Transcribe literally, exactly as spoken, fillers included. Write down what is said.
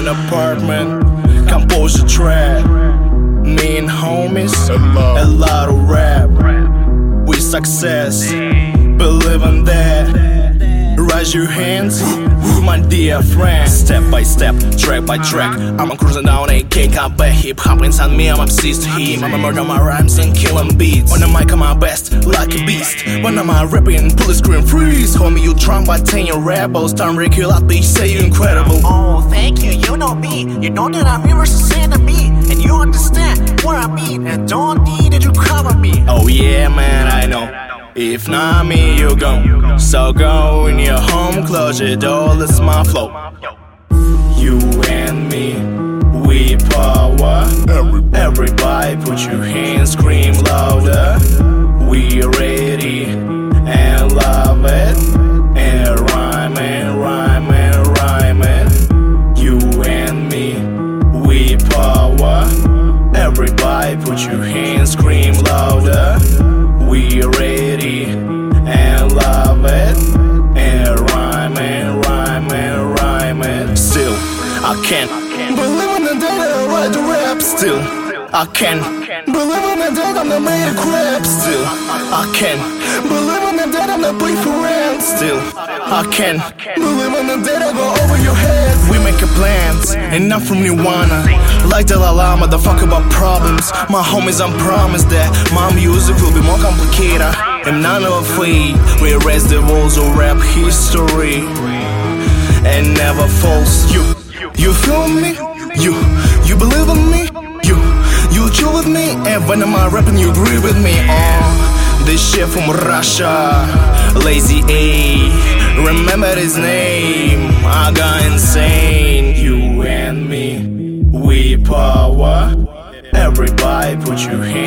apartment, compose a track. Me and homies, a lot of rap. We success, believe in that. Raise your hands, my dear friend. Step by step, track by track, I'm cruising down a cake. I bet hip-hop inside me, I'm obsessed to him. I'm murder my rhymes and killing beats. When I mic on my best, like a beast. When I'm rapping, pull the screen freeze. Homie, you drunk by ten year rebels. Time regular, they say you're incredible. Oh, thank you, you know me. You know that I'm irresistent to me. And you understand what I mean. And don't need it to cover me. Oh yeah, man, I know. If not me, you gon'. So go in your home, close your door, that's my flow. You and me, we power. Everybody put your hands, scream louder. We ready and love it. And rhyme and rhyme and rhyme it. You and me, we power. Everybody put your hands, scream louder. We ready and love it. And rhyme and rhyme and rhyme it. Still, I can't believe in the day that I write the rap. Still, I can't believe in the day I'm the made of crap. Still, I can't believe in the day I'm the play for rent. Still, I can't believe in the day I go over your head. We make plans, and not from Nirvana. Like Dalai Lama, the fuck about problems. My homies, I promise that my music will be more complicated. And none of afraid, we erase the walls of rap history. And never false. You, you feel me? You, you believe in me? You, you chill with me? And when I'm rapping, you agree with me? Oh, this shit from Russia, Lazy A. Remember his name? I got insane. You and me, we power. Everybody put your hands